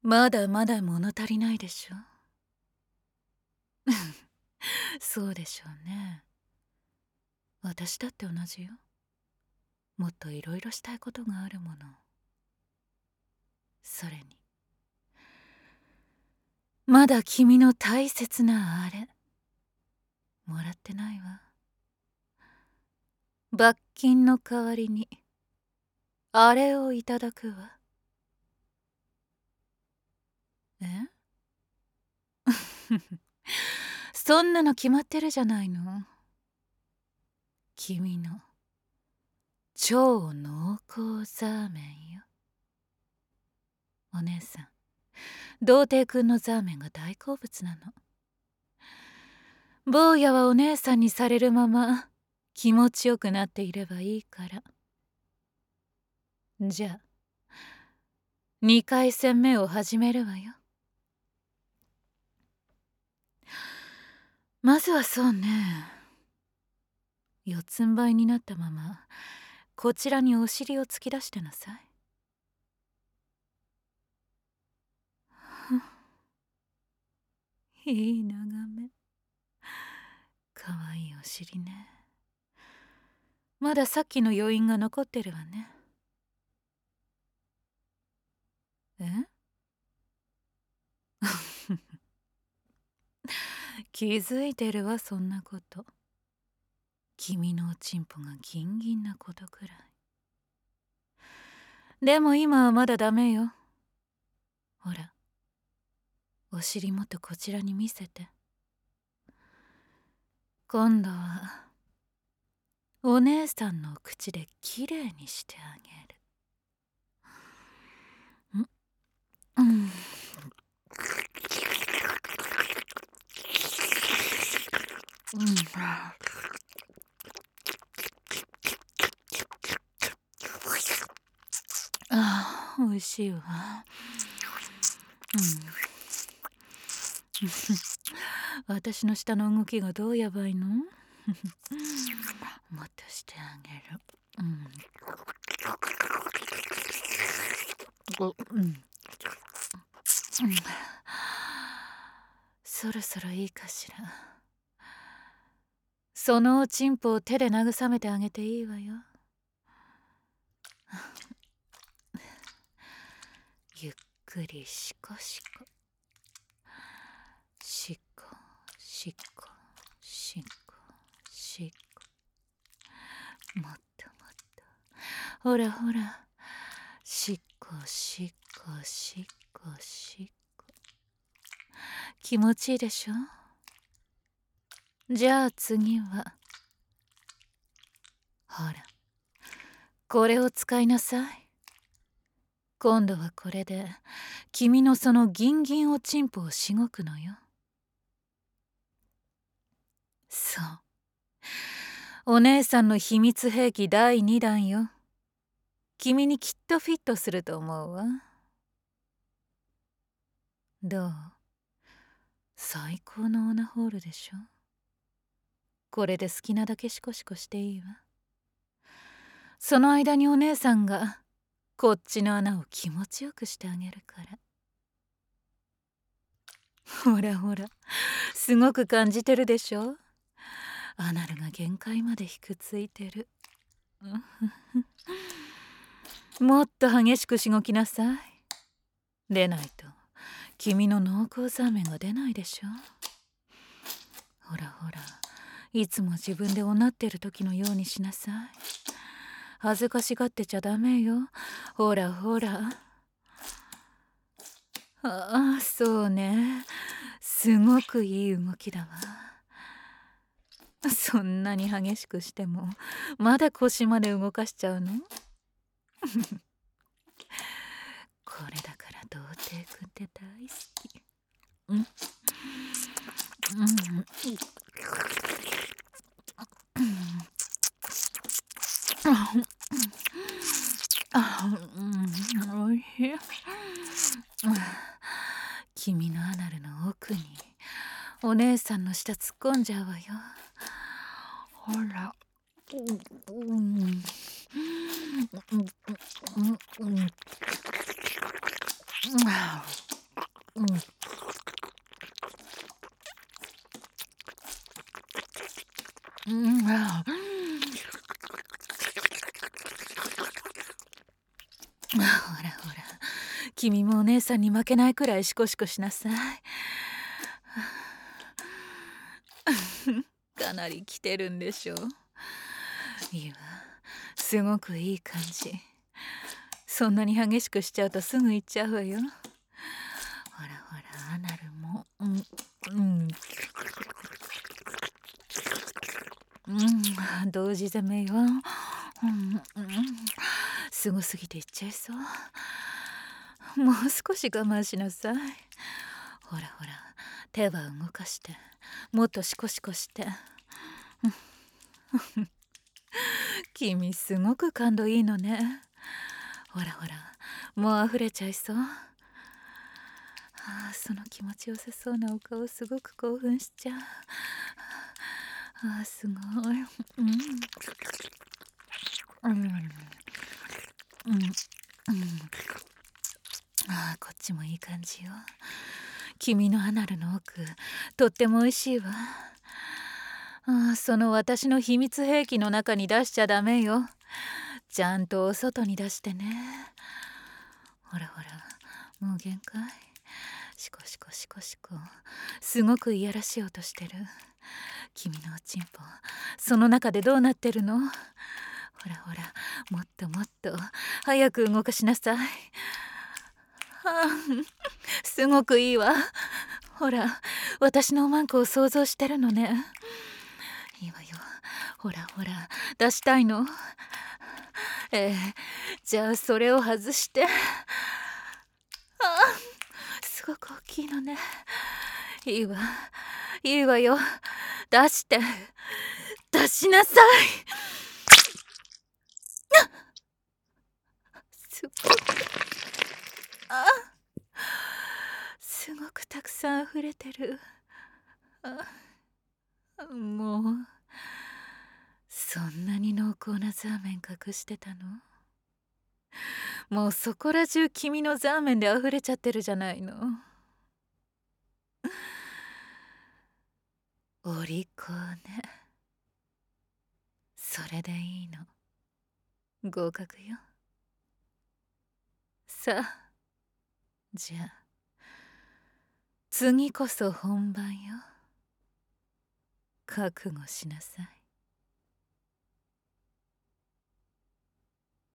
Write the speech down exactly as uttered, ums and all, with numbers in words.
まだまだ物足りないでしょ。そうでしょうね。私だって同じよ。もっといろいろしたいことがあるもの。それにまだ君の大切なあれもらってないわ。罰金の代わりにあれをいただくわ。えそんなの決まってるじゃないの。君の超濃厚ザーメンよ。お姉さん、童貞くんのザーメンが大好物なの。坊やはお姉さんにされるまま気持ちよくなっていればいいから。じゃあにかい戦目を始めるわよ。まずはそうね、四つん這いになったままこちらにお尻を突き出してなさい。いい眺め。かわいいお尻ね。まださっきの余韻が残ってるわね。え気づいてるわ、そんなこと。君のおちんぽがギンギンなことくらい。でも今はまだダメよ。ほら、お尻もっとこちらに見せて。今度はお姉さんの口できれいにしてあげる。んうんうん、ああ、おいしいわ。うん、私の舌の動きがどうやばいの？もっとしてあげる。うん。うん。うん。そろそろいいかしら。そのおちんぽを手で慰めてあげていいわよ。ゆっくりしこしこ。しこしこしこしこ。もっともっと。ほらほら。しこしこしこしこ。気持ちいいでしょ。じゃあ次はほらこれを使いなさい。今度はこれで君のそのギンギンおちんぽをしごくのよ。そうお姉さんの秘密兵器だいにだんよ。君にきっとフィットすると思うわ。どう？最高のオナホールでしょ。これで好きなだけシコシコしていいわ。その間にお姉さんがこっちの穴を気持ちよくしてあげるから。ほらほら、すごく感じてるでしょ。アナルが限界までひくついてる。もっと激しくしごきなさい。でないと君の濃厚ザーメンが出ないでしょ。ほらほら、いつも自分でおなってる時のようにしなさい。恥ずかしがってちゃダメよ。ほらほら。ああ、そうね。すごくいい動きだわ。そんなに激しくしてもまだ腰まで動かしちゃうの？これだから童貞くんって大好き。うん、うん、あ、うん、おいしい。君のアナルの奥にお姉さんの舌突っ込んじゃうわよ。ほら。うん。 君もお姉さんに負けないくらいシコシコしなさい。かなり来てるんでしょう。いいわ、すごくいい感じ。そんなに激しくしちゃうとすぐ行っちゃうわよ。ほらほら、アナルもうんうんうん、同時攻めよ。うんうん、すごすぎていっちゃいそう。もう少し我慢しなさい。ほらほら、手は動かして、もっとシコシコして。君すごく感度いいのね。ほらほら、もう溢れちゃいそう。ああ、その気持ちよさそうなお顔、すごく興奮しちゃう。ああ、すごい。うんうんうんうん、ああ、こっちもいい感じよ。君のアナルの奥、とっても美味しいわ。ああ、その私の秘密兵器の中に出しちゃダメよ。ちゃんとお外に出してね。ほらほら、もう限界。シコシコシコシコ、すごくいやらしい音してる。君のおちんぽ、その中でどうなってるの？ほらほら、もっともっと早く動かしなさい。はあ、すごくいいわ。ほら、私のおまんこを想像してるのね。いいわよ。ほらほら、出したいの。ええ、じゃあそれを外して。ああ、すごく大きいのね。いいわ、いいわよ。出して、出しなさい。すごく、あ、すごくたくさん溢れてる。あ、もうそんなに濃厚なザーメン隠してたの？もうそこら中君のザーメンで溢れちゃってるじゃないの。お利口ね。それでいいの。合格よ。さあ、じゃあ次こそ本番よ。覚悟しなさい。